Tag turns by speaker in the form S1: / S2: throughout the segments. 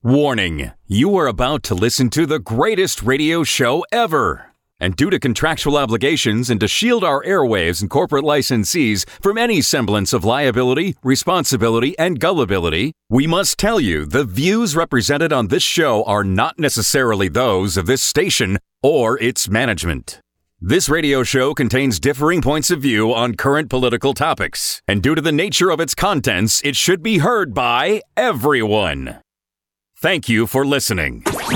S1: Warning, you are about to listen to the greatest radio show ever. And due to contractual obligations and to shield our airwaves and corporate licensees from any semblance of liability, responsibility, and gullibility, we must tell you the views represented on this show are not necessarily those of this station or its management. This radio show contains differing points of view on current political topics, and due to the nature of its contents, it should be heard by everyone. Thank you for listening.
S2: 3,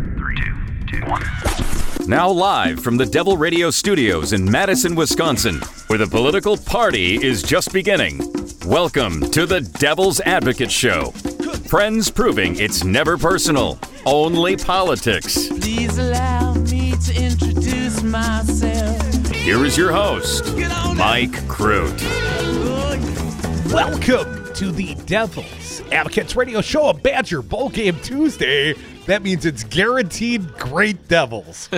S2: 2, 1.
S1: Now live from the Devil Radio Studios in Madison, Wisconsin, where the political party is just beginning. Welcome to the Devil's Advocate Show. Friends proving it's never personal, only politics.
S3: Please allow me to introduce myself.
S1: Here is your host, Mike Crute.
S4: Welcome to the Devil's Advocates Radio Show, a Badger Bowl Game Tuesday. That means it's guaranteed great Devils.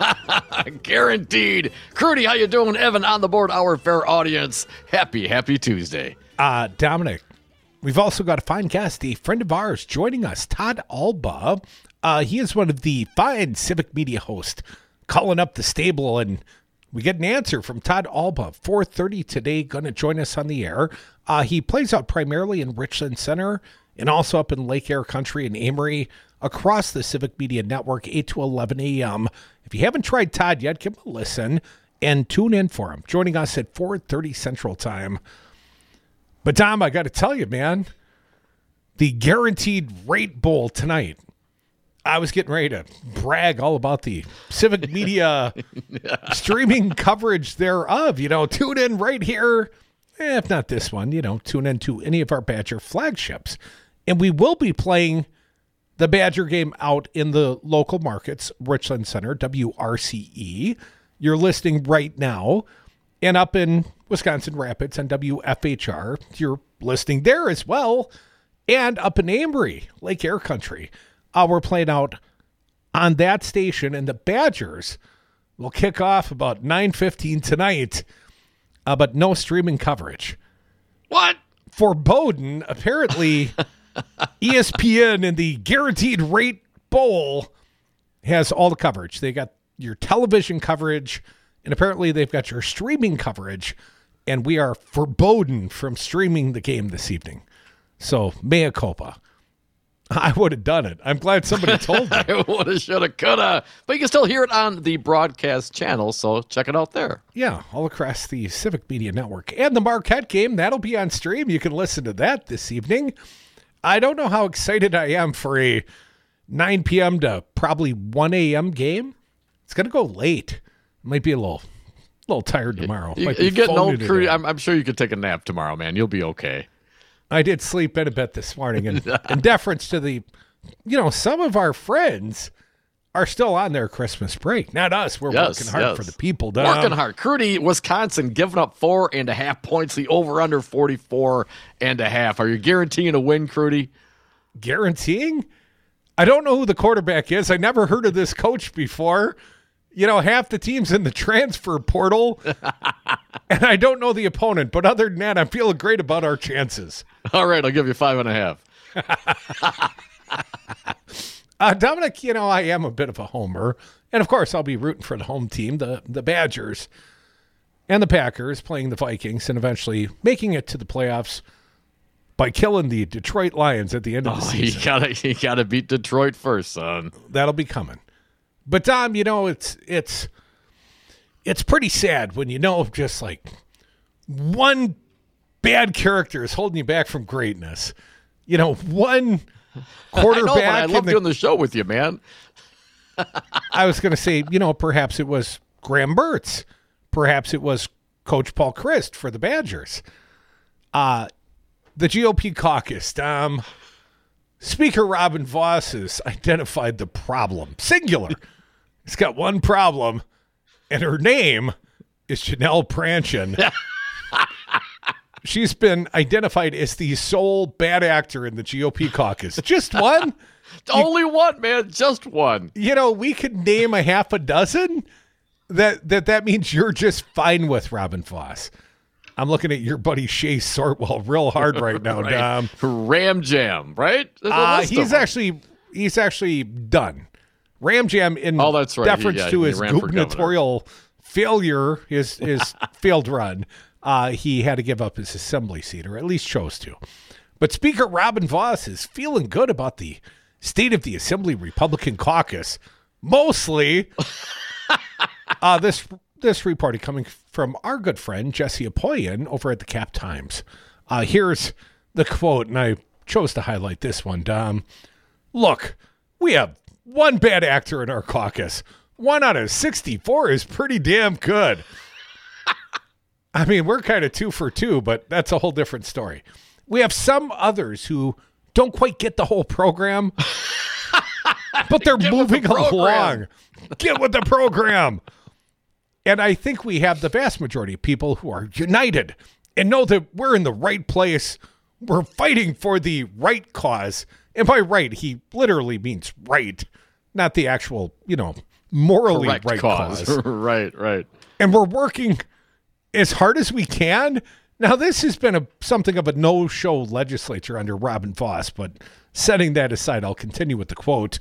S5: Guaranteed. Crudy, how you doing? Evan on the board, our fair audience. Happy Tuesday.
S4: Dominic, we've also got a fine guest, a friend of ours joining us, Todd Alba. He is one of the fine civic media hosts calling up the stable, and we get an answer from Todd Alba, 4:30 today, going to join us on the air. He plays out primarily in Richland Center and also up in Lake Air Country and Amory across the Civic Media Network, 8 to 11 a.m. If you haven't tried Todd yet, give him a listen and tune in for him, joining us at 4:30 Central Time. But, Dom, I got to tell you, man, the Guaranteed Rate Bowl tonight, I was getting ready to brag all about the Civic Media streaming coverage thereof. Tune in right here. If not this one, tune in to any of our Badger flagships. And we will be playing the Badger game out in the local markets, Richland Center, WRCE. You're listening right now. And up in Wisconsin Rapids on WFHR, you're listening there as well. And up in Amory, Lake Air Country, we're playing out on that station. And the Badgers will kick off about 9:15 tonight. But no streaming coverage.
S5: What?
S4: For Bowdoin, apparently ESPN and the Guaranteed Rate Bowl has all the coverage. They got your television coverage, and apparently they've got your streaming coverage, and we are forbidden from streaming the game this evening. So, mea culpa. I would have done it. I'm glad somebody told me.
S5: I woulda, shoulda, coulda. But you can still hear it on the broadcast channel, so check it out there.
S4: Yeah, all across the Civic Media Network. And the Marquette game, that'll be on stream. You can listen to that this evening. I don't know how excited I am for a 9 p.m. to probably 1 a.m. game. It's going to go late. Might be a little tired tomorrow.
S5: You're getting old, Crudy. I'm sure you could take a nap tomorrow, man. You'll be okay.
S4: I did sleep in a bit this morning, and in deference to the, some of our friends are still on their Christmas break. Not us. We're working hard for the people.
S5: Working hard. Crudy, Wisconsin, giving up 4.5 points. The over-under 44.5. Are you guaranteeing a win, Crudy?
S4: Guaranteeing? I don't know who the quarterback is. I never heard of this coach before. Half the team's in the transfer portal, and I don't know the opponent. But other than that, I'm feeling great about our chances.
S5: All right, I'll give you 5.5.
S4: Dominic, I am a bit of a homer. And, of course, I'll be rooting for the home team, the Badgers, and the Packers playing the Vikings and eventually making it to the playoffs by killing the Detroit Lions at the end of the season.
S5: You gotta beat Detroit first, son.
S4: That'll be coming. But, Dom, it's pretty sad when just like one bad character is holding you back from greatness. One quarterback.
S5: I love doing the show with you, man.
S4: I was going to say, perhaps it was Graham Mertz. Perhaps it was Coach Paul Chryst for the Badgers. The GOP caucus, Dom. Speaker Robin Vos has identified the problem. Singular. He's got one problem, and her name is Janelle Pranchin. She's been identified as the sole bad actor in the GOP caucus. Just one?
S5: Only one, man. Just one.
S4: We could name a half a dozen. That means you're just fine with Robin Vos. I'm looking at your buddy Shea Sortwell real hard right now,
S5: right.
S4: Dom.
S5: Ram Jam, right?
S4: He's actually He's actually done. Ramjam, in
S5: that's right.
S4: deference to
S5: he
S4: his
S5: ran for
S4: gubernatorial failure, his failed run, he had to give up his assembly seat, or at least chose to. But Speaker Robin Vos is feeling good about the state of the Assembly Republican caucus. Mostly, this reporting coming from our good friend Jesse Apoyan over at the Cap Times. Here's the quote, and I chose to highlight this one, Dom. Look, we have one bad actor in our caucus. 1 out of 64 is pretty damn good. I mean, we're kind of 2 for 2, but that's a whole different story. We have some others who don't quite get the whole program, but they're moving along. Get with the program. And I think we have the vast majority of people who are united and know that we're in the right place. We're fighting for the right cause. And by right, he literally means right, not the actual, morally
S5: Correct
S4: right cause.
S5: Right.
S4: And we're working as hard as we can. Now, this has been something of a no-show legislature under Robin Vos, but setting that aside, I'll continue with the quote.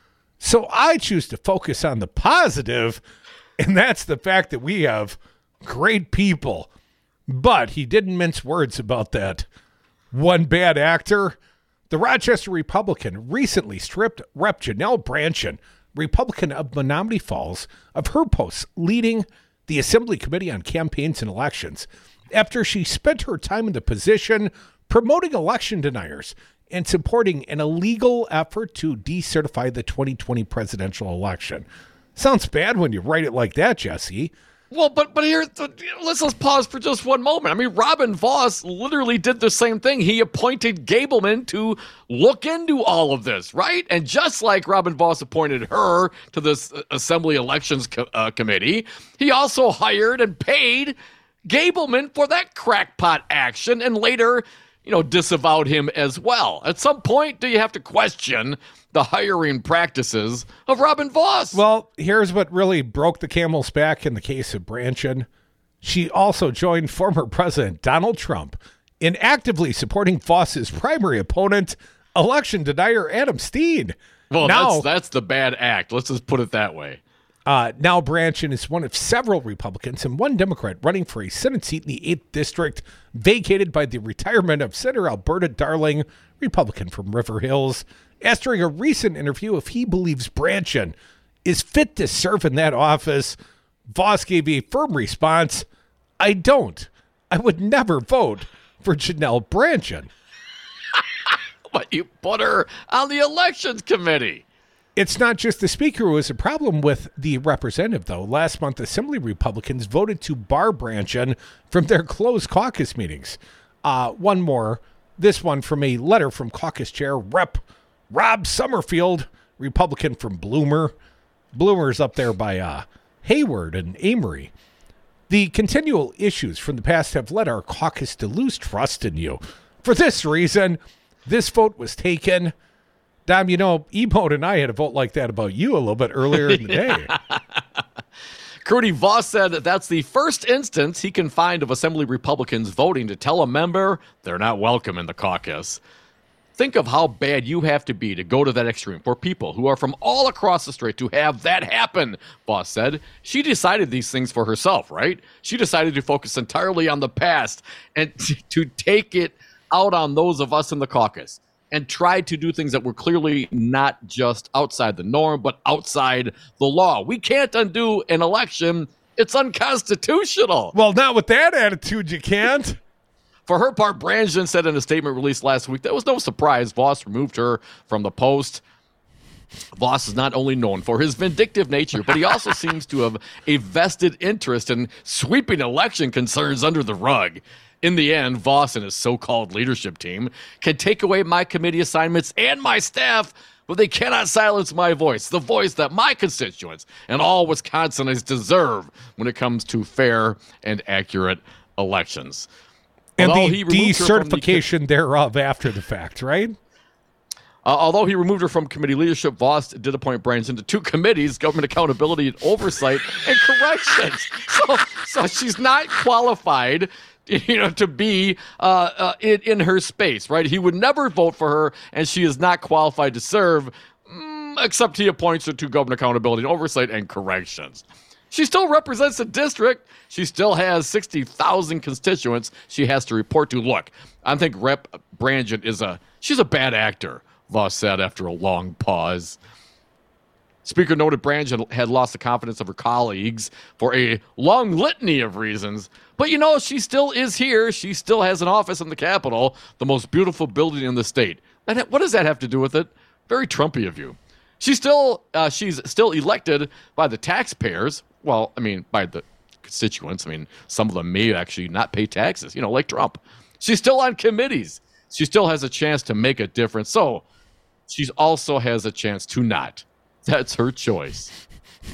S4: So I choose to focus on the positive, and that's the fact that we have great people. But he didn't mince words about that one bad actor. The Rochester Republican recently stripped Rep. Janelle Brandtjen, Republican of Menominee Falls, of her posts leading the Assembly Committee on Campaigns and Elections after she spent her time in the position promoting election deniers and supporting an illegal effort to decertify the 2020 presidential election. Sounds bad when you write it like that, Jesse.
S5: Well, but here, let's pause for just one moment. I mean, Robin Vos literally did the same thing. He appointed Gableman to look into all of this, right? And just like Robin Vos appointed her to this Assembly Elections Committee, he also hired and paid Gableman for that crackpot action and later, disavowed him as well. At some point, do you have to question the hiring practices of Robin Vos?
S4: Well, here's what really broke the camel's back in the case of Brandtjen. She also joined former President Donald Trump in actively supporting Vos's primary opponent, election denier Adam Steen.
S5: Well, now, that's the bad act. Let's just put it that way.
S4: Now Brandtjen is one of several Republicans and one Democrat running for a Senate seat in the 8th District, vacated by the retirement of Senator Alberta Darling, Republican from River Hills. Asked during a recent interview if he believes Brandtjen is fit to serve in that office, Vos gave a firm response, I don't. I would never vote for Janelle Brandtjen.
S5: But you put her on the Elections Committee.
S4: It's not just the speaker who has a problem with the representative, though. Last month, Assembly Republicans voted to bar Brandtjen from their closed caucus meetings. One more. This one from a letter from caucus chair Rep. Rob Summerfield, Republican from Bloomer. Bloomer's up there by Hayward and Amory. The continual issues from the past have led our caucus to lose trust in you. For this reason, this vote was taken. Dom, E-Mode and I had a vote like that about you a little bit earlier in the day.
S5: Crudy Vos said that's the first instance he can find of Assembly Republicans voting to tell a member they're not welcome in the caucus. Think of how bad you have to be to go to that extreme for people who are from all across the state to have that happen, Vos said. She decided these things for herself, right? She decided to focus entirely on the past and to take it out on those of us in the caucus and tried to do things that were clearly not just outside the norm, but outside the law. We can't undo an election. It's unconstitutional.
S4: Well, not with that attitude, you can't.
S5: For her part, Brandtjen said in a statement released last week that was no surprise Vos removed her from the post. Vos is not only known for his vindictive nature, but he also seems to have a vested interest in sweeping election concerns under the rug. In the end, Vos and his so-called leadership team can take away my committee assignments and my staff, but they cannot silence my voice, the voice that my constituents and all Wisconsinites deserve when it comes to fair and accurate elections.
S4: And the decertification thereof after the fact, right?
S5: Although he removed her from committee leadership, Vos did appoint Brandtjen to 2 committees, government accountability and oversight and corrections. So she's not qualified to be in her space, right? He would never vote for her, and she is not qualified to serve. except he appoints her to government accountability and oversight and corrections. She still represents the district. She still has 60,000 constituents she has to report to. Look, I think Rep. Brangen she's a bad actor, Voss said after a long pause. Speaker noted Brangen had lost the confidence of her colleagues for a long litany of reasons. But, she still is here. She still has an office in the Capitol, the most beautiful building in the state. And what does that have to do with it? Very Trumpy of you. She's still elected by the taxpayers. Well, by the constituents. Some of them may actually not pay taxes, like Trump. She's still on committees. She still has a chance to make a difference. So she also has a chance to not. That's her choice.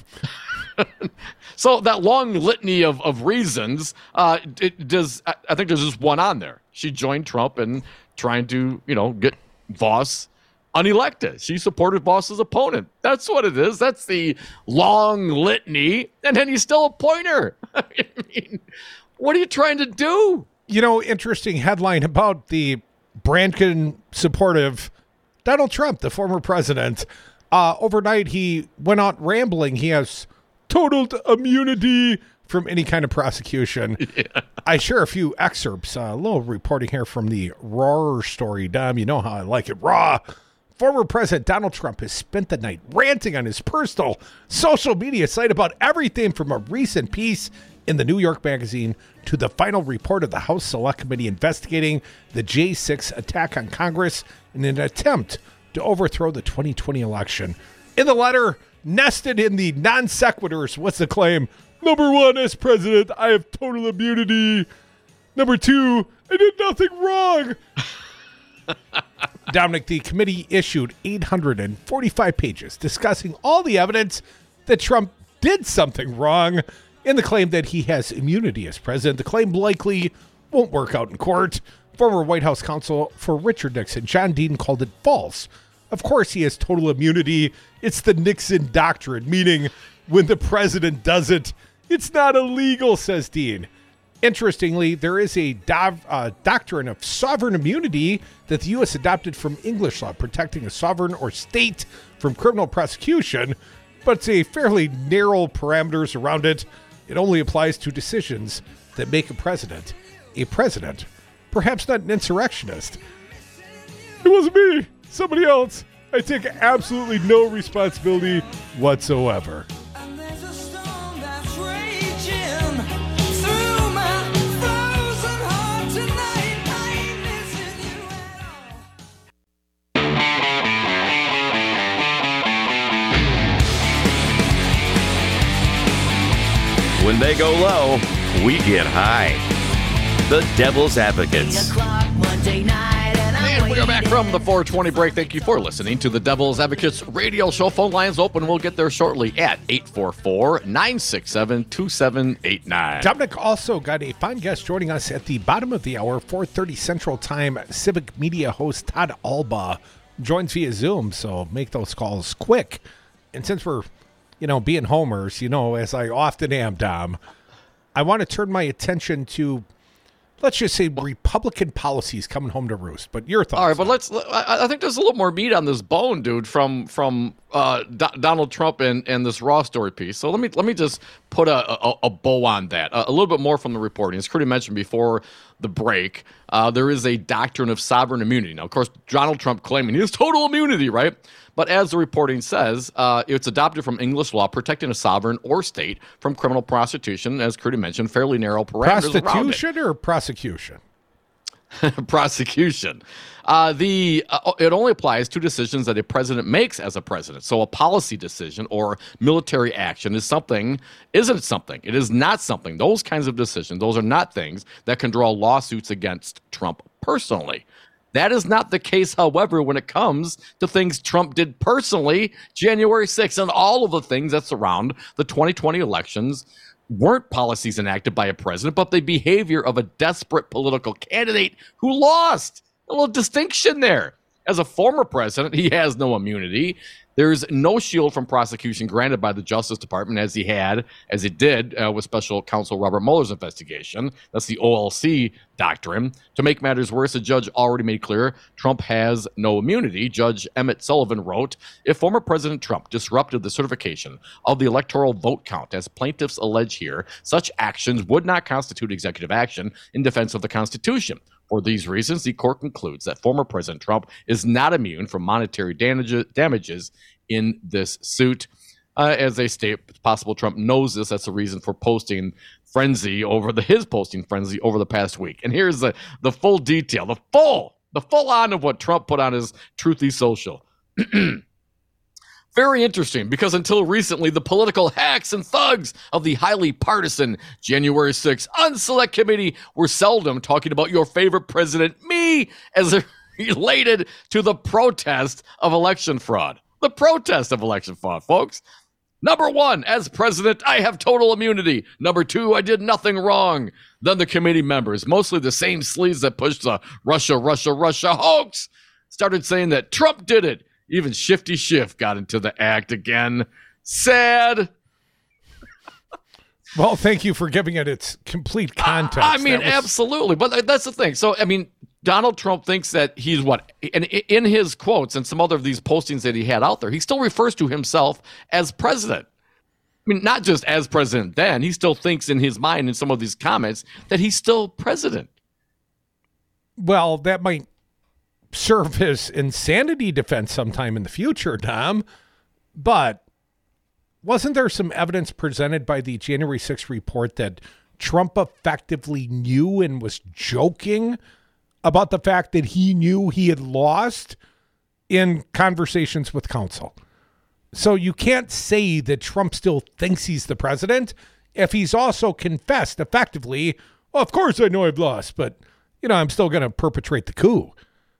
S5: So that long litany of reasons, I think there's just one on there. She joined Trump in trying to, get Voss unelected. She supported Voss's opponent. That's what it is. That's the long litany. And then you still appoint her. What are you trying to do?
S4: Interesting headline about the Brangen supportive Donald Trump, the former president. Overnight, he went out rambling. He has total immunity from any kind of prosecution. Yeah. I share a few excerpts, a little reporting here from the Raw story. Dom, you know how I like it. Raw. Former President Donald Trump has spent the night ranting on his personal social media site about everything from a recent piece in the New York Magazine to the final report of the House Select Committee investigating the J6 attack on Congress in an attempt to overthrow the 2020 election. In the letter, nested in the non sequiturs, was the claim: number one, as president, I have total immunity. Number two, I did nothing wrong. Dominic, the committee issued 845 pages discussing all the evidence that Trump did something wrong in the claim that he has immunity as president. The claim likely won't work out in court. Former White House counsel for Richard Nixon, John Dean, called it false. Of course he has total immunity. It's the Nixon doctrine, meaning when the president does it, it's not illegal, says Dean. Interestingly, there is a doctrine of sovereign immunity that the U.S. adopted from English law, protecting a sovereign or state from criminal prosecution, but it's a fairly narrow parameters around it. It only applies to decisions that make a president, perhaps not an insurrectionist. It wasn't me, somebody else. I take absolutely no responsibility whatsoever.
S6: When they go low, we get high. The Devil's Advocates.
S5: And we are back from the 420 break. Thank you for listening to the Devil's Advocates radio show. Phone lines open. We'll get there shortly at 844-967-2789.
S4: Dominic also got a fine guest joining us at the bottom of the hour, 4:30 Central Time. Civic Media host Todd Alba joins via Zoom, so make those calls quick. And since we're being homers, as I often am, Dom, I want to turn my attention to, let's just say, Republican policies coming home to roost. But your thoughts?
S5: All right, but I think there's a little more meat on this bone, dude, from Donald Trump and this Raw story piece. So let me just put a bow on that. A little bit more from the reporting. As Crudy mentioned before the break, there is a doctrine of sovereign immunity. Now, of course, Donald Trump claiming he has total immunity, right? But as the reporting says, it's adopted from English law, protecting a sovereign or state from criminal prosecution. As Crudy mentioned, fairly narrow parameters around it.
S4: Prostitution or prosecution?
S5: Prosecution. It only applies to decisions that a president makes as a president. So a policy decision or military action isn't something. It is not something. Those kinds of decisions, those are not things that can draw lawsuits against Trump personally. That is not the case, however, when it comes to things Trump did personally January 6th, and all of the things that surround the 2020 elections weren't policies enacted by a president, but the behavior of a desperate political candidate who lost. A little distinction there. As a former president, he has no immunity. There's no shield from prosecution granted by the Justice Department as it did with Special Counsel Robert Mueller's investigation. That's the OLC doctrine. To make matters worse, a judge already made clear Trump has no immunity. Judge Emmett Sullivan wrote, if former President Trump disrupted the certification of the electoral vote count, as plaintiffs allege here, such actions would not constitute executive action in defense of the Constitution. For these reasons, the court concludes that former President Trump is not immune from monetary damages in this suit. As they state, possible Trump knows this. That's the reason for his posting frenzy over the past week. And here's the full detail, the full on of what Trump put on his Truthy Social. Very interesting, because until recently, the political hacks and thugs of the highly partisan January 6th Unselect Committee were seldom talking about your favorite president, me, as it related to the protest of election fraud. The protest of election fraud, folks. Number one, as president, I have total immunity. Number two, I did nothing wrong. Then the committee members, mostly the same sleaze that pushed the Russia hoax, started saying that Trump did it. Even Shifty Schiff got into the act again. Sad.
S4: Well, thank you for giving it its complete context.
S5: Absolutely. But that's the thing. So, Donald Trump thinks that he's what? And in his quotes and some other of these postings that he had out there, he still refers to himself as president. Not just as president then. He still thinks in his mind in some of these comments that he's still president.
S4: Well, that might serve his insanity defense sometime in the future, Tom. But wasn't there some evidence presented by the January 6th report that Trump effectively knew and was joking about the fact that he knew he had lost in conversations with counsel? So you can't say that Trump still thinks he's the president if he's also confessed effectively, well, of course I know I've lost, but, I'm still going to perpetrate the coup.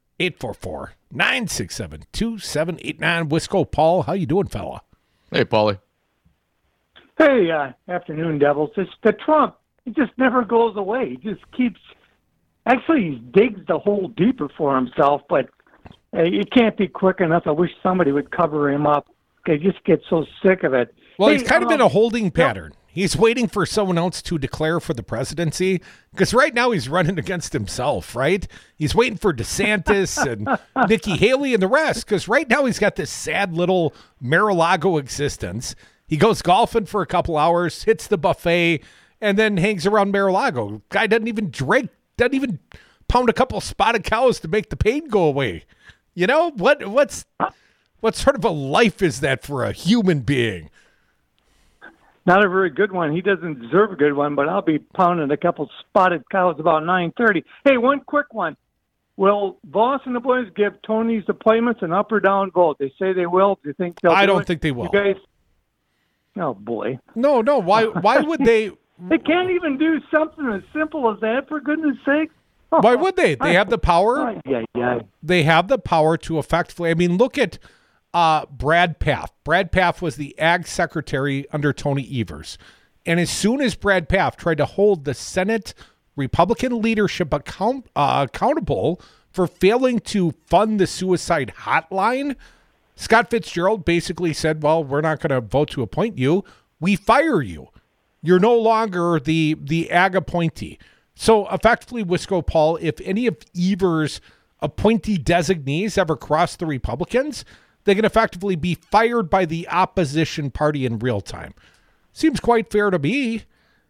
S4: 844-967-2789. Wisco Paul, how you doing, fella?
S5: Hey, Paulie.
S7: Hey, afternoon, Devils. It's the Trump. He just never goes away. He just keeps. Actually, he digs the hole deeper for himself, but it can't be quick enough. I wish somebody would cover him up. I just get so sick of it.
S4: Well, he's kind of in a holding pattern. He's waiting for someone else to declare for the presidency, because right now he's running against himself, right? He's waiting for DeSantis and Nikki Haley and the rest, because right now he's got this sad little Mar-a-Lago existence. He goes golfing for a couple hours, hits the buffet, and then hangs around Mar-a-Lago. Guy doesn't even drink, doesn't even pound a couple spotted cows to make the pain go away. What sort of a life is that for a human being?
S7: Not a very good one. He doesn't deserve a good one, but I'll be pounding a couple spotted cows about 9:30. Hey, one quick one. Will Voss and the boys give Tony's appointments an up or down vote? They say they will. Do you think they'll
S4: I
S7: do
S4: don't
S7: it?
S4: think they will.
S7: You guys? Oh, boy.
S4: No. Why would they?
S7: They can't even do something as simple as that, for goodness sake.
S4: Why would they? They have the power.
S7: Yeah.
S4: They have the power to effectively. Look at Brad Pfaff. Brad Pfaff was the ag secretary under Tony Evers. And as soon as Brad Pfaff tried to hold the Senate Republican leadership accountable for failing to fund the suicide hotline, Scott Fitzgerald basically said, well, we're not going to vote to appoint you. We fire you. You're no longer the ag appointee. So effectively, Wisco Paul, if any of Evers' appointee designees ever cross the Republicans, they can effectively be fired by the opposition party in real time. Seems quite fair to me.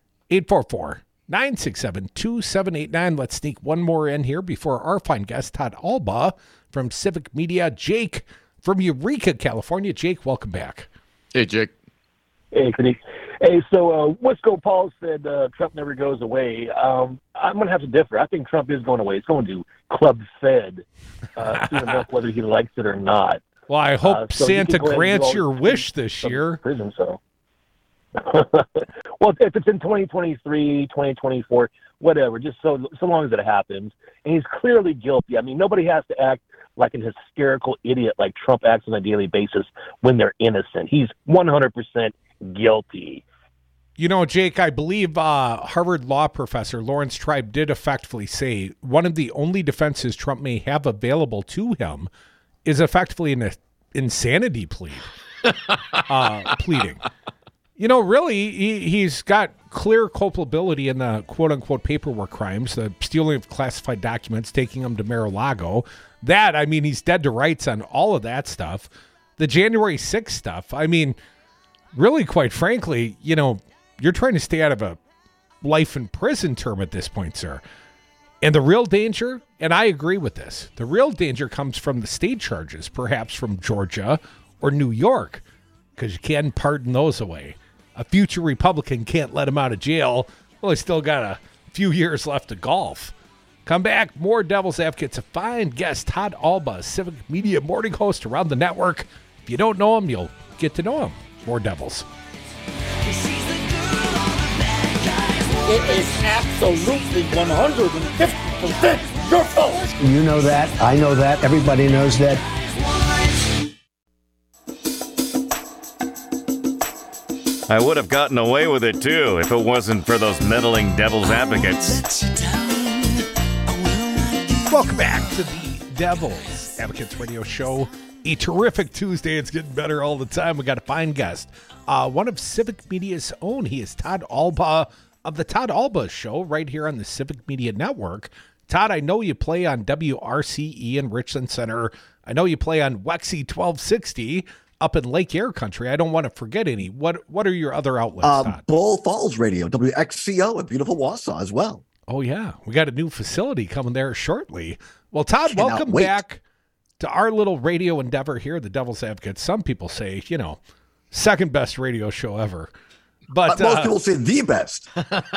S4: 844-967-2789. Let's sneak one more in here before our fine guest, Todd Alba from Civic Media. Jake from Eureka, California. Jake, welcome back.
S5: Hey, Jake.
S8: Hey, Kenny. Hey, so Wisco Paul said Trump never goes away. I'm going to have to differ. I think Trump is going away. He's going to Club Fed soon enough, whether he likes it or not.
S4: Well, I hope Santa grants your wish this year.
S8: Prison, so. Well, if it's in 2023, 2024, whatever, just so long as it happens. And he's clearly guilty. Nobody has to act like an hysterical idiot like Trump acts on a daily basis when they're innocent. He's 100% guilty.
S4: Jake, I believe Harvard law professor Lawrence Tribe did effectively say one of the only defenses Trump may have available to him is effectively an insanity pleading. You know, really, he's got clear culpability in the quote-unquote paperwork crimes, the stealing of classified documents, taking them to Mar-a-Lago. That, I mean, he's dead to rights on all of that stuff. The January 6th stuff, I mean, really, quite frankly, you know, you're trying to stay out of a life in prison term at this point, sir. And the real danger, and I agree with this, the real danger comes from the state charges, perhaps from Georgia or New York, because you can't pardon those away. A future Republican can't let him out of jail. Well, he's still got a few years left to golf. Come back, more Devil's Advocates. A fine guest, Todd Alba, Civic Media morning host around the network. If you don't know him, you'll get to know him. More Devils.
S9: It is absolutely 150% your fault.
S10: You know that. I know that. Everybody knows that.
S6: I would have gotten away with it, too, if it wasn't for those meddling Devil's Advocates.
S4: Welcome back to the Devil's Advocates radio show. A terrific Tuesday. It's getting better all the time. We got a fine guest. One of Civic Media's own. He is Todd Alba of the Todd Alba Show right here on the Civic Media Network. Todd, I know you play on WRCE in Richland Center. I know you play on Wexy 1260 up in Lake Air Country. I don't want to forget any. What are your other outlets, Todd?
S11: Bull Falls Radio, WXCO in beautiful Wausau as well.
S4: Oh, yeah. We got a new facility coming there shortly. Well, Todd, welcome back to our little radio endeavor here, the Devil's Advocate. Some people say, you know, second best radio show ever. But
S11: most people say the best.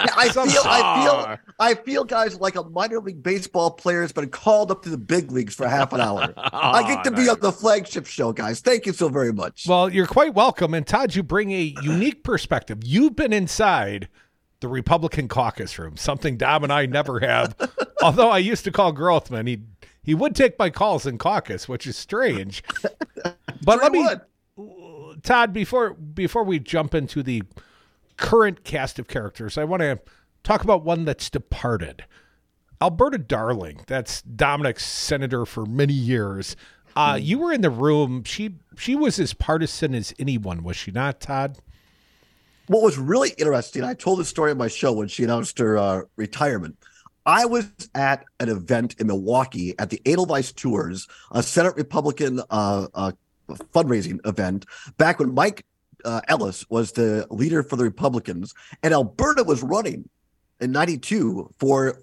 S11: I feel, guys, like a minor league baseball player has been called up to the big leagues for half an hour. I get to be on the flagship show, guys. Thank you so very much.
S4: Well, you're quite welcome. And Todd, you bring a unique perspective. You've been inside the Republican caucus room, something Dom and I never have. Although I used to call Grothman, he would take my calls in caucus, which is strange. But Todd, before we jump into the current cast of characters, I want to talk about one that's departed. Alberta Darling, that's Dominic's senator for many years. You were in the room. She was as partisan as anyone, was she not, Todd?
S11: What was really interesting, I told this story on my show when she announced her retirement. I was at an event in Milwaukee at the Edelweiss Tours, a Senate Republican fundraising event, back when Mike Ellis was the leader for the Republicans, and Alberta was running in 92 for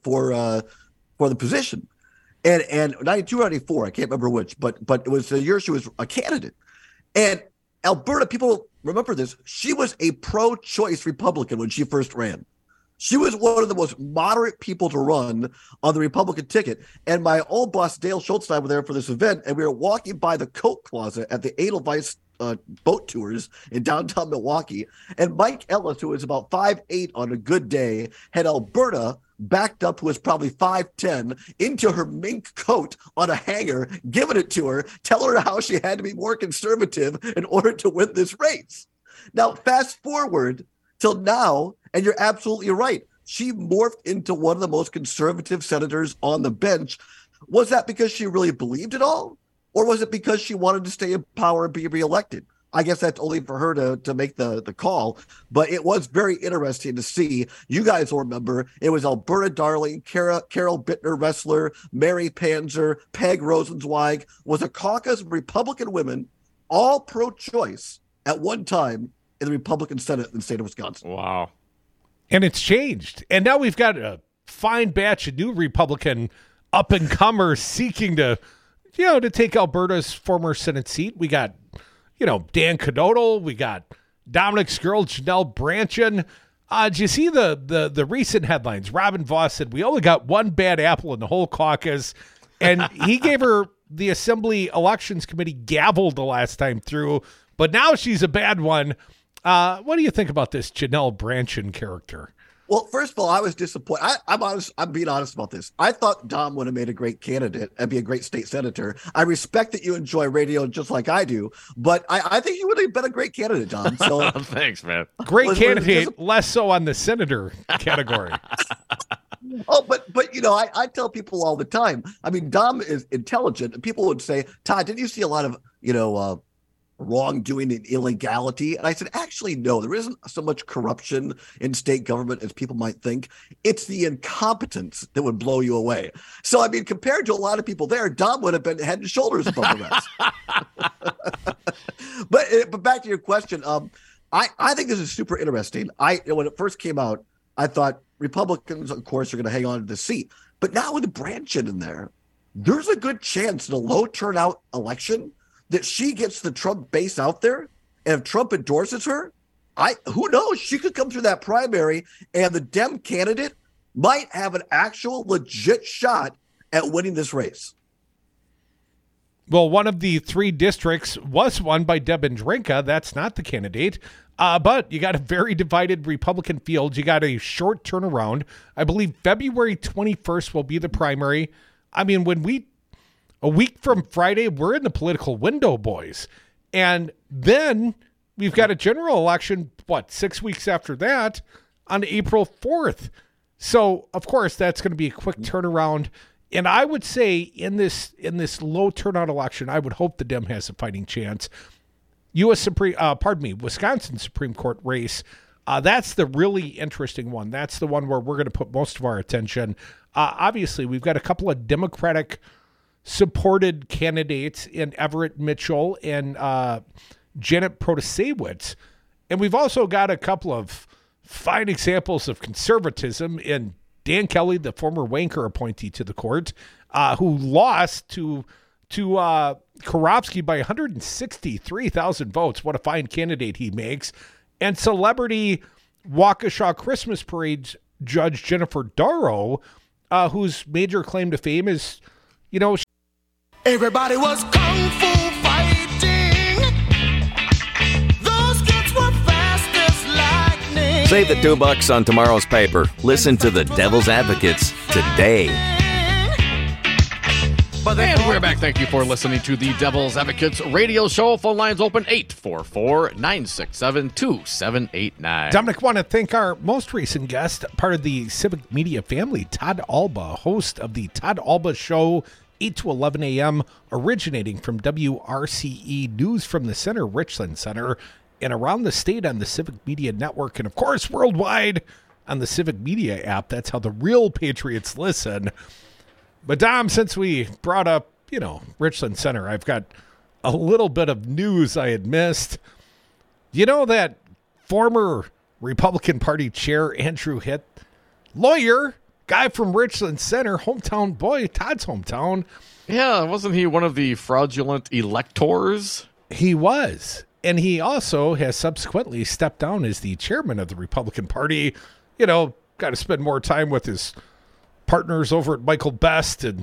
S11: the position, and 92 or 94, I can't remember which, but it was the year she was a candidate. And Alberta, people remember this, she was a pro-choice Republican when she first ran. She was one of the most moderate people to run on the Republican ticket. And my old boss, Dale Schultz, and I were there for this event, and we were walking by the coat closet at the Edelweiss boat tours in downtown Milwaukee. And Mike Ellis, who was about 5'8" on a good day, had Alberta backed up, who was probably 5'10", into her mink coat on a hanger, giving it to her, telling her how she had to be more conservative in order to win this race. Now, fast forward till now, and you're absolutely right. She morphed into one of the most conservative senators on the bench. Was that because she really believed it all? Or was it because she wanted to stay in power and be reelected? I guess that's only for her to make the call. But it was very interesting to see. You guys will remember it was Alberta Darling, Carol Bittner-Ressler, Mary Panzer, Peg Rosenzweig, was a caucus of Republican women, all pro-choice at one time in the Republican Senate in the state of Wisconsin.
S5: Wow.
S4: And it's changed. And now we've got a fine batch of new Republican up-and-comers seeking to take Alberta's former Senate seat. We got, Dan Knodel. We got Dominic's girl, Janelle Brandtjen. Did you see the recent headlines? Robin Vos said, we only got one bad apple in the whole caucus. And he gave her the Assembly Elections Committee gavel the last time through. But now she's a bad one. What do you think about this Janelle Brandtjen character?
S11: Well, first of all, I was disappointed. I'm honest. I'm being honest about this. I thought Dom would have made a great candidate and be a great state senator. I respect that you enjoy radio just like I do, but I think you would have been a great candidate, Dom. So
S5: thanks, man.
S4: Great candidate, less so on the senator category.
S11: Oh, but I tell people all the time. I mean, Dom is intelligent, and people would say, "Todd, didn't you see a lot of wrongdoing and illegality?" And I said, actually, no, there isn't so much corruption in state government as people might think. It's the incompetence that would blow you away. So, I mean, compared to a lot of people there, Dom would have been head and shoulders above the rest. But back to your question, I think this is super interesting. When it first came out, I thought Republicans, of course, are going to hang on to the seat. But now with Branchen in there, there's a good chance in a low turnout election that she gets the Trump base out there, and if Trump endorses her, who knows? She could come through that primary, and the Dem candidate might have an actual legit shot at winning this race.
S4: Well, one of the 3 districts was won by Deb Andrinka. That's not the candidate. But you got a very divided Republican field. You got a short turnaround. I believe February 21st will be the primary. I mean, a week from Friday, we're in the political window, boys. And then we've got a general election, 6 weeks after that, on April 4th. So, of course, that's going to be a quick turnaround. And I would say in this low turnout election, I would hope the Dem has a fighting chance. Wisconsin Supreme Court race, that's the really interesting one. That's the one where we're going to put most of our attention. Obviously, we've got a couple of Democratic supported candidates in Everett Mitchell and Janet Protasewicz. And we've also got a couple of fine examples of conservatism in Dan Kelly, the former Wanker appointee to the court, who lost to Karofsky by 163,000 votes. What a fine candidate he makes. And celebrity Waukesha Christmas Parade judge Jennifer Darrow, whose major claim to fame is,
S3: everybody was kung fu fighting. Those kids were fast as lightning.
S6: Save the $2 on tomorrow's paper. Listen to the Devil's Advocates today.
S5: And we're back. Thank you for listening to the Devil's Advocates radio show. Phone lines open 844-967-2789.
S4: Dominic, want to thank our most recent guest, part of the Civic Media family, Todd Alba, host of the Todd Alba Show, 8 to 11 a.m., originating from WRCE News from the Center, Richland Center, and around the state on the Civic Media Network, and of course worldwide on the Civic Media app. That's how the real patriots listen. But Dom, since we brought up, Richland Center, I've got a little bit of news I had missed. You know that former Republican Party chair, Andrew Hitt, lawyer, guy from Richland Center, hometown boy, Todd's hometown.
S5: Yeah, wasn't he one of the fraudulent electors?
S4: He was. And he also has subsequently stepped down as the chairman of the Republican Party. Got to spend more time with his partners over at Michael Best. And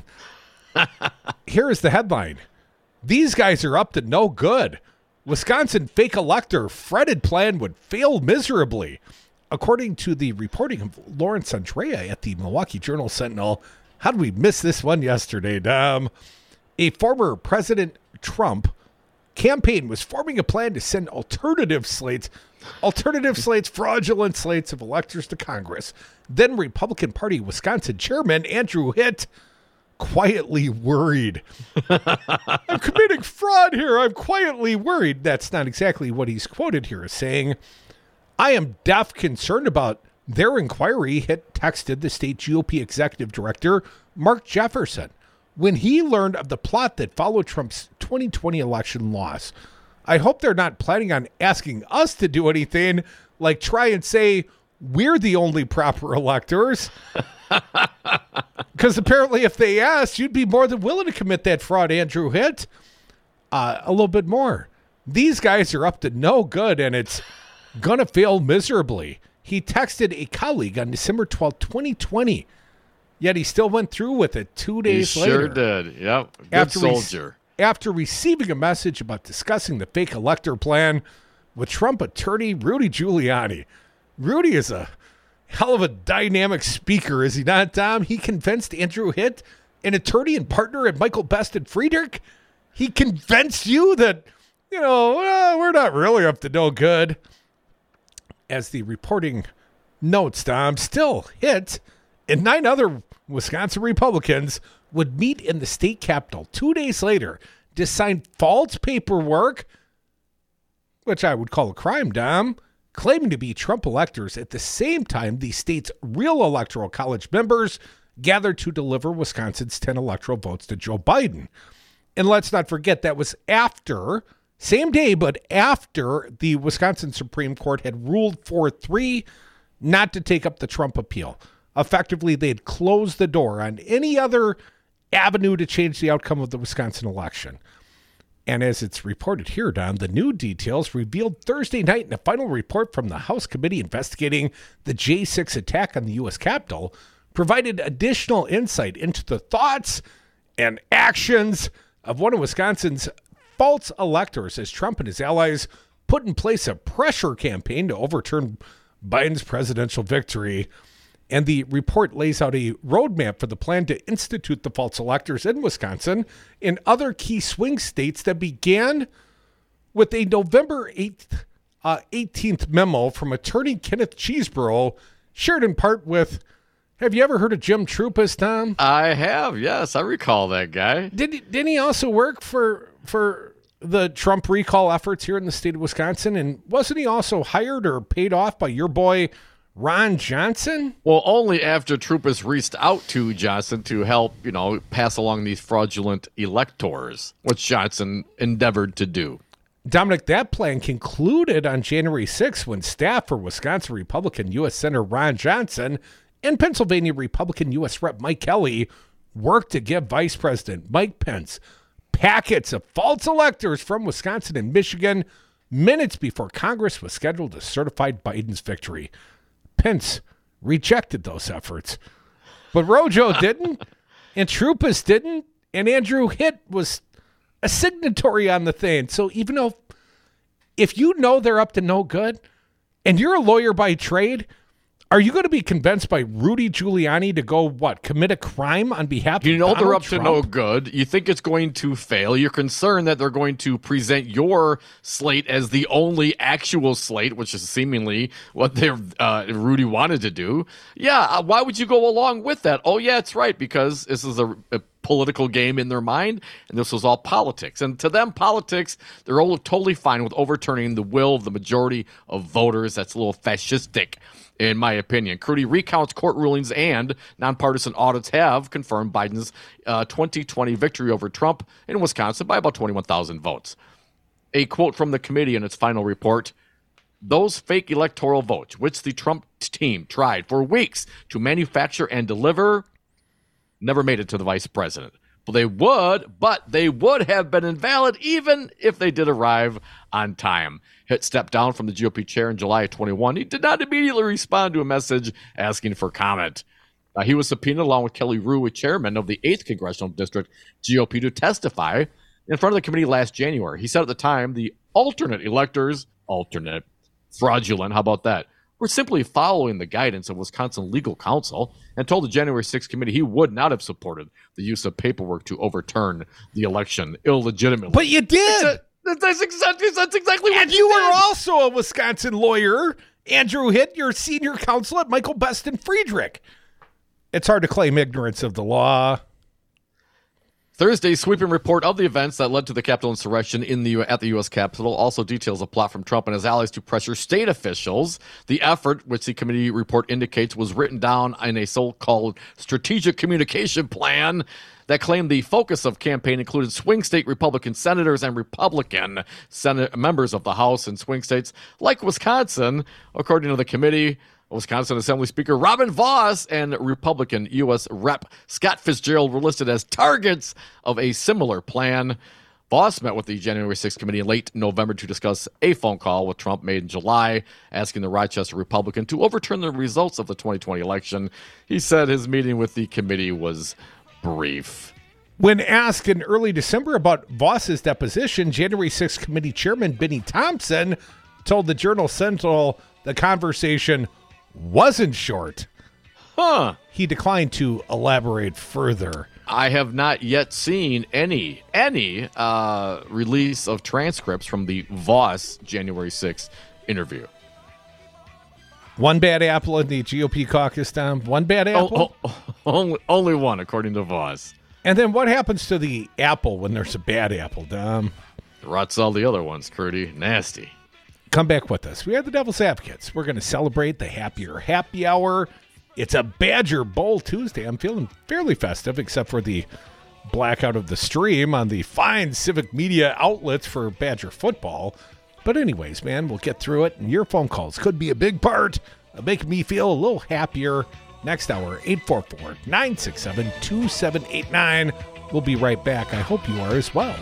S4: here is the headline. These guys are up to no good. Wisconsin fake elector fretted plan would fail miserably. According to the reporting of Lawrence Andrea at the Milwaukee Journal-Sentinel, how did we miss this one yesterday, Dom? A former President Trump campaign was forming a plan to send alternative slates, fraudulent slates of electors to Congress. Then Republican Party Wisconsin Chairman Andrew Hitt quietly worried. I'm committing fraud here. I'm quietly worried. That's not exactly what he's quoted here as saying. I am deaf concerned about their inquiry, Hitt texted the state GOP executive director, Mark Jefferson, when he learned of the plot that followed Trump's 2020 election loss. I hope they're not planning on asking us to do anything like try and say we're the only proper electors. Because apparently if they asked, you'd be more than willing to commit that fraud, Andrew Hitt. A little bit more. These guys are up to no good, and it's going to fail miserably. He texted a colleague on December 12th, 2020, yet he still went through with it 2 days later.
S5: Sure did. Yep. Good soldier.
S4: After receiving a message about discussing the fake elector plan with Trump attorney Rudy Giuliani. Rudy is a hell of a dynamic speaker, is he not, Tom? He convinced Andrew Hitt, an attorney and partner at Michael Best and Friedrich. He convinced you that, we're not really up to no good. As the reporting notes, Tom, still Hitt and 9 other Wisconsin Republicans would meet in the state capitol 2 days later to sign false paperwork, which I would call a crime, Dom, claiming to be Trump electors at the same time the state's real electoral college members gathered to deliver Wisconsin's 10 electoral votes to Joe Biden. And let's not forget that was after, same day, but after the Wisconsin Supreme Court had ruled 4-3 not to take up the Trump appeal. Effectively, they had closed the door on any other avenue to change the outcome of the Wisconsin election. And as it's reported here, Don, the new details revealed Thursday night in a final report from the House committee investigating the J6 attack on the U.S. Capitol provided additional insight into the thoughts and actions of one of Wisconsin's false electors as Trump and his allies put in place a pressure campaign to overturn Biden's presidential victory. And the report lays out a roadmap for the plan to institute the false electors in Wisconsin and other key swing states that began with a November 18th memo from attorney Kenneth Cheeseborough, shared in part with, have you ever heard of Jim Troupas, Tom?
S5: I have, yes. I recall that guy.
S4: Didn't he also work for the Trump recall efforts here in the state of Wisconsin? And wasn't he also hired or paid off by your boy Ron Johnson?
S5: Well, only after Troupas reached out to Johnson to help, pass along these fraudulent electors, which Johnson endeavored to do.
S4: Dominic, that plan concluded on January 6th when staff for Wisconsin Republican U.S. Senator Ron Johnson and Pennsylvania Republican U.S. Rep. Mike Kelly worked to give Vice President Mike Pence packets of false electors from Wisconsin and Michigan minutes before Congress was scheduled to certify Biden's victory. Pence rejected those efforts. But Rojo didn't, and Troupas didn't, and Andrew Hitt was a signatory on the thing. So even though, if you know they're up to no good, and you're a lawyer by trade, are you going to be convinced by Rudy Giuliani to go, commit a crime on behalf of Donald
S5: they're up
S4: Trump?
S5: to no good. You think it's going to fail. You're concerned that they're going to present your slate as the only actual slate, which is seemingly what Rudy wanted to do. Yeah, why would you go along with that? Oh, yeah, it's right, because this is a political game in their mind, and this was all politics. And to them, politics, they're all totally fine with overturning the will of the majority of voters. That's a little fascistic, in my opinion. Crudy recounts court rulings and nonpartisan audits have confirmed Biden's 2020 victory over Trump in Wisconsin by about 21,000 votes. A quote from the committee in its final report: those fake electoral votes, which the Trump team tried for weeks to manufacture and deliver, never made it to the vice president. But they would have been invalid even if they did arrive on time. Hitt stepped down from the GOP chair in July of 21. He did not immediately respond to a message asking for comment. He was subpoenaed along with Kelly Rue, a chairman of the 8th Congressional District GOP, to testify in front of the committee last January. He said at the time the alternate fraudulent, how about that? We're simply following the guidance of Wisconsin legal counsel, and told the January 6th committee he would not have supported the use of paperwork to overturn the election illegitimately.
S4: But you did.
S5: That's exactly what
S4: and you were also a Wisconsin lawyer, Andrew Hitt, your senior counsel at Michael Best and Friedrich. It's hard to claim ignorance of the law.
S5: Thursday's sweeping report of the events that led to the Capitol insurrection at the U.S. Capitol also details a plot from Trump and his allies to pressure state officials. The effort, which the committee report indicates was written down in a so-called strategic communication plan that claimed the focus of campaign included swing state Republican senators and Republican Senate members of the House in swing states like Wisconsin. According to the committee, Wisconsin Assembly Speaker Robin Vos and Republican U.S. Rep. Scott Fitzgerald were listed as targets of a similar plan. Vos met with the January 6th committee in late November to discuss a phone call with Trump made in July, asking the Rochester Republican to overturn the results of the 2020 election. He said his meeting with the committee was brief.
S4: When asked in early December about Vos's deposition, January 6th committee chairman Benny Thompson told the Journal Sentinel the conversation wasn't short. He declined to elaborate further.
S5: I have not yet seen any release of transcripts from the Vos January 6th interview.
S4: One bad apple in the GOP caucus, Tom. One bad apple?
S5: Only one, according to Voss.
S4: And then what happens to the apple when there's a bad apple, Dom?
S5: Rots all the other ones, Crudy. Nasty.
S4: Come back with us. We are the Devil's Advocates. We're going to celebrate the Happier Happy Hour. It's a Badger Bowl Tuesday. I'm feeling fairly festive, except for the blackout of the stream on the fine civic media outlets for Badger football. But anyways, man, we'll get through it, and your phone calls could be a big part of making me feel a little happier. Next hour, 844-967-2789. We'll be right back. I hope you are as well.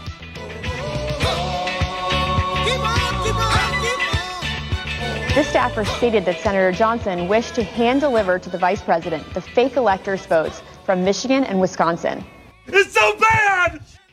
S12: This staffer stated that Senator Johnson wished to hand-deliver to the vice president the fake electors' votes from Michigan and Wisconsin.
S3: It's so bad!